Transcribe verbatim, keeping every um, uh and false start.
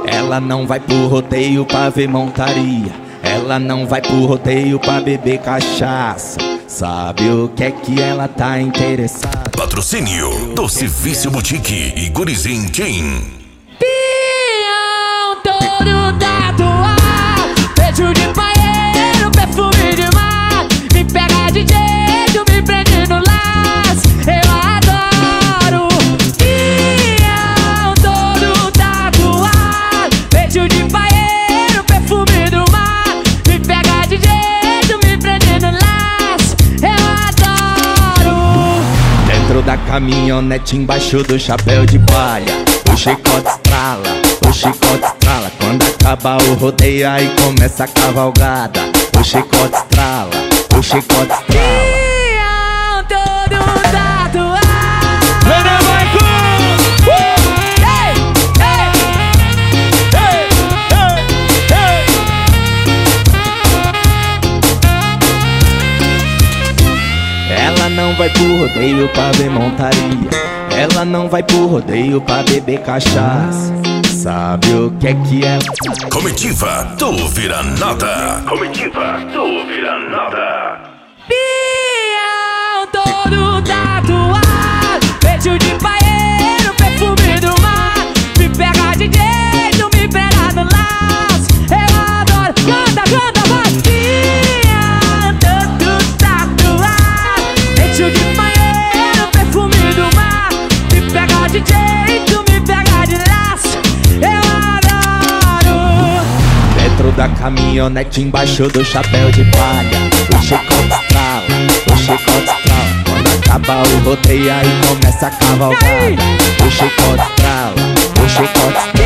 Ela não vai pro rodeio pra ver montaria. Ela não vai pro rodeio pra beber cachaça. Sabe o que é que ela tá interessada? Patrocínio Doce Vício Boutique e Gurizinho Team. Pião todo tatuado, beijo de paeiro, perfume de mar. Me pega de jeito, me prende no laço, eu adoro. Pião todo tatuado, beijo de paeiro, perfume do mar. Me pega de jeito, me prende no laço, eu adoro. Dentro da caminhonete, embaixo do chapéu de palha, o chicote estrala, o chicote estrala. Quando acaba o rodeio, aí começa a cavalgada. O chicote estrala, o chicote estrala. Pião todo tatuado. Ela não vai pro rodeio pra ver montaria. Ela não vai pro rodeio pra beber cachaça. Sabe o que é que ela... Comitiva do Vira Nada. Comitiva do Vira Nada. Pião todo tatuado, beijo de paeiro, perfume do mar. Me pega de jeito, me pega no laço, eu adoro. Canta, canta, vai. Pião todo tatuado, beijo de paeiro, perfume do mar. Me pega de jeito, me pega de laço, eu adoro. Dentro da caminhonete, embaixo do chapéu de palha, o chicote estrala, o chicote estrala. Quando acaba o rodeio, aí começa a cavalgada. O chicote estrala, o chicote estrala.